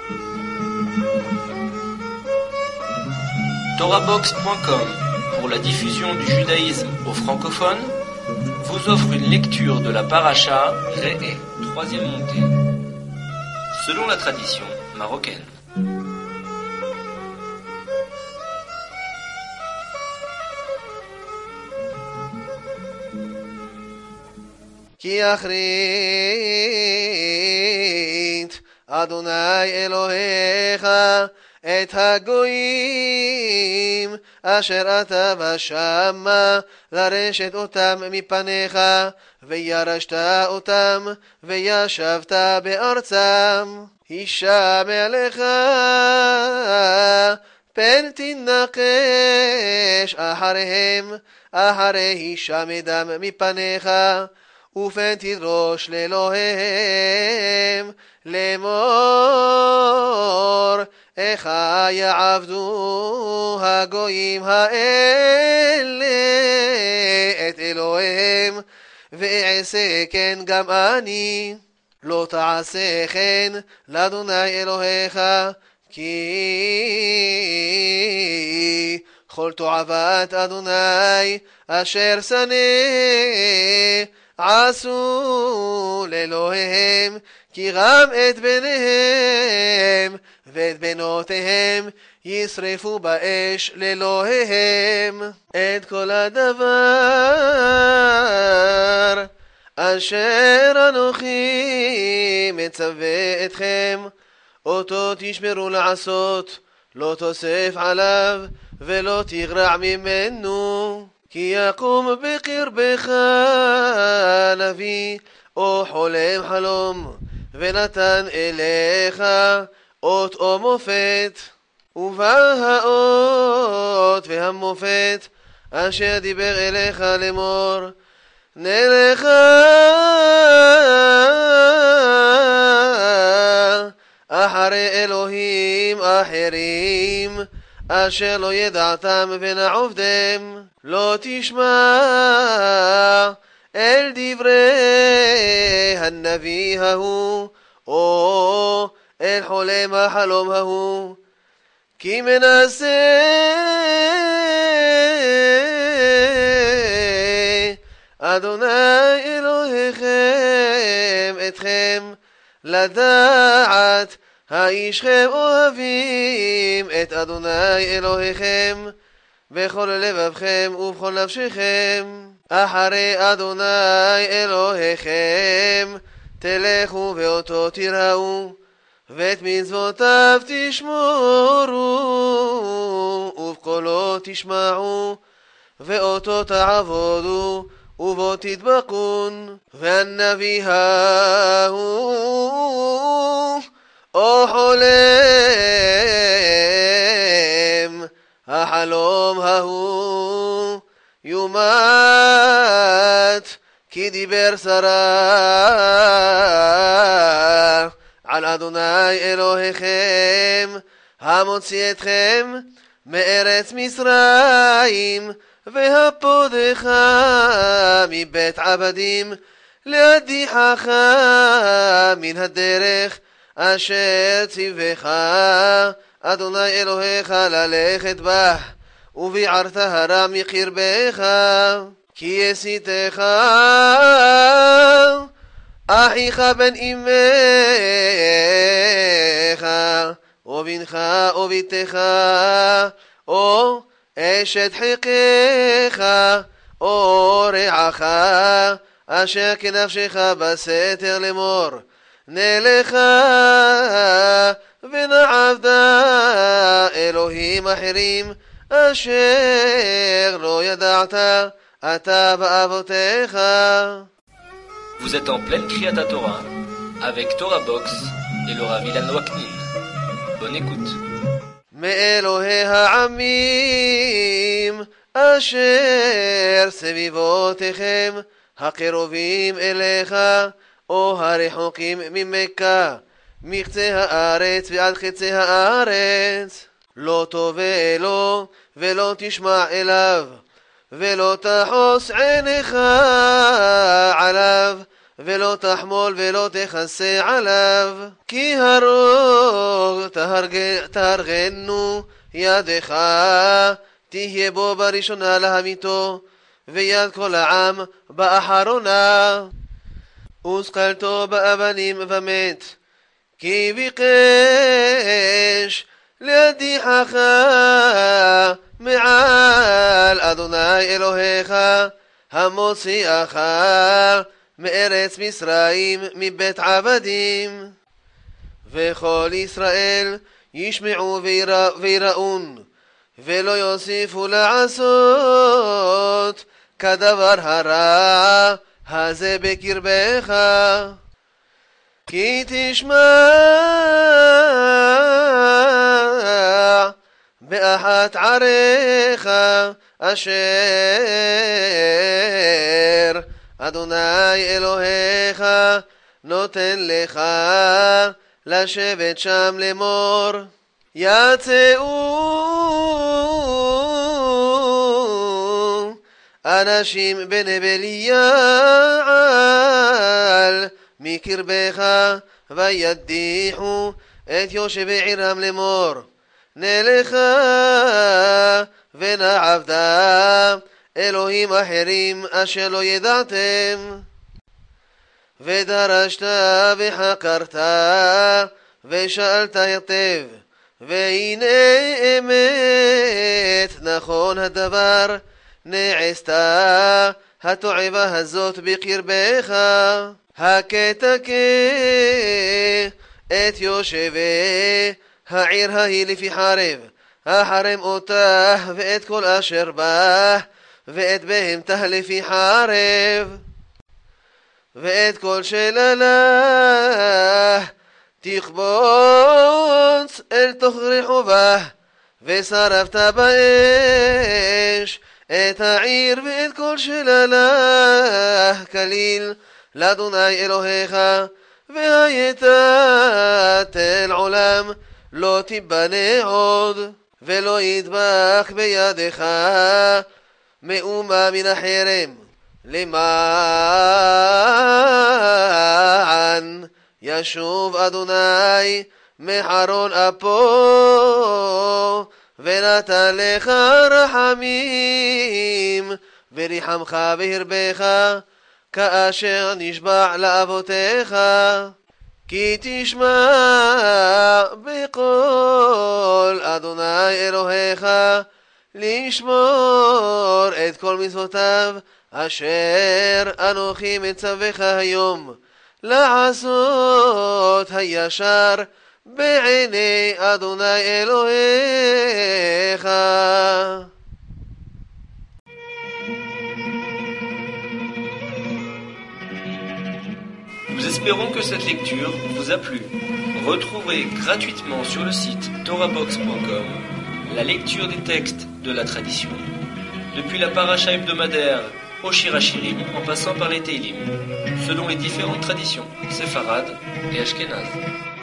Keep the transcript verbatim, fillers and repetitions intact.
Torabox point com, pour la diffusion du judaïsme aux francophones, vous offre une lecture de la paracha Re'eh, troisième montée, selon la tradition marocaine. כי אחרית אדוני אלוהיך את הגויים אשר אתה בשמה לרשת אותם מפניך וירשת אותם וישבת בארצם הישמע לך פן תנקש אחריהם אחרי הישמדם מפניך ופן תדרוש לאלוהיהם לאמור איך יעבדו הגויים האלה את אלוהיהם ואעשה כן גם אני לא תעשה כן לאדוני אלוהיך כי כל תועבת אדוני אשר שנא עשו לאלוהיהם כי גם את בניהם ואת בנותיהם ישרפו באש לאלוהיהם את כל הדבר אשר אנוכי מצווה אתכם אותו תשמרו לעשות לא תוסף עליו ולא תגרע ממנו כי יקום בקרבך נביא או חולם חלום ונתן אליך אות או מופת ובא האות והמופת אשר דיבר אליך לאמור נלך אחרי אלוהים אחרים אשר לא ידעתם ונעובדם לא תשמע אל דברי הנביא ההוא או אל חולם החלום ההוא כי מנסה אדוני אלוהיכם אתכם לדעת האישכם אוהבים את אדוני אלוהיכם בכל לבבכם ובכל נפשכם אחרי אדוני אלוהיכם תלכו ואותו תראו ואת מצוותיו תשמורו ובקולו תשמעו ואותו תעבודו ובו תדבקון והנביא ההוא או חולם החלום ההוא יומת כי דיבר סרה על אדוני אלוהיכם המוציא אתכם מארץ מצרים והפודך מבית עבדים להדיחך מן הדרך אשר ציווך אדוני אלוהיך ללכת בה וביערת הרע מקרבך כי יסיתך אחיך בן אמך ובנך וביתך או אשת חיקך או רעך אשר כנפשך בסתר לאמור נלך ונעבד אלוהים אחרים אשר לא ידעת אתה ואבותיך. Vous êtes en pleine Kriyat Torah avec Torah Box et le Rav Ilan Waknin. Bonne écoute. מאלוהי העמים אשר סביבותיכם הקרובים אליך או הרחוקים ממך מקצה הארץ ועד קצה הארץ לא תובע לו ולא תשמע אליו ולא תחוס עיניך עליו ולא תחמול ולא תכסה עליו כי הרוג תהרגנו ידך, תהיה בו בראשונה להמיתו, ויד כל העם באחרונה. וסקלתו באבנים ומת, כי ביקש להדיחך מעל אדוני אלוהיך, המוציאך מארץ מצרים מבית עבדים. וכל ישראל ישמעו ויראון, ולא יוסיפו לעשות כדבר הרע הזה בקרבך. כי תשמע באחת עריך אשר אדוני אלוהיך נותן לך לשבת שם לאמור. יצאו אנשים בני בליעל מקרבך, וידיחו את יושבי עירם לאמור. נלכה ונעבדה אלוהים אחרים אשר לא ידעתם. ודרשת וחקרת ושאלת היטב, והנה אמת נכון הדבר, נעשתה התועבה הזאת בקרבך. הכתכה את יושבי העיר ההיא לפי חרב, החרם אותה ואת כל אשר בה, ואת בהמתה לפי חרב, ואת כל שללה תכבוץ אל תוך רחובה, ושרפת באש את העיר ואת כל שללה כליל לאדוני אלוהיך. והייתה תל עולם לא תיבנה עוד, ולא ידבק בידך מאומה מן החרם, למען ישוב אדוני מחרון אפו, ונתן לך רחמים, וריחמך והרבך, כאשר נשבע לאבותיך. כי תשמע בקול אדוני אלוהיך, לשמור את כל מצוותיו אשר אנוכי מצווך היום, לעשות הישר בעיני אדוני אלוהיך. Nous espérons que cette lecture vous a plu. Retrouvez gratuitement sur le site torahbox point com la lecture des textes de la tradition, depuis la paracha hebdomadaire au Shirachirim en passant par les Teilim, selon les différentes traditions séfarades et ashkénazes.